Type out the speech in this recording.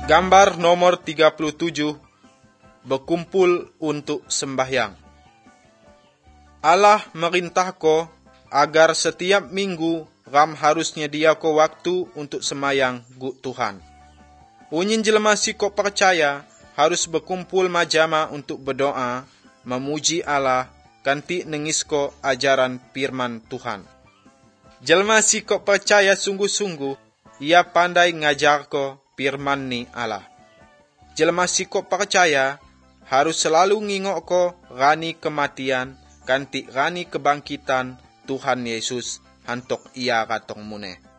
Gambar nomor 37, berkumpul untuk sembahyang. Allah merintah ko agar setiap minggu ram harusnya dia ko waktu untuk sembahyang gu Tuhan. Unyin jelema si ko percaya harus berkumpul majama untuk berdoa, memuji Allah, kanti nengis ko ajaran firman Tuhan. Jelema si ko percaya sungguh-sungguh, ia pandai ngajar ko firman ni Allah. Jelema si ko percaya harus selalu ngingok ko rani kematian, kanti rani kebangkitan Tuhan Yesus hantok ia ratong muneh.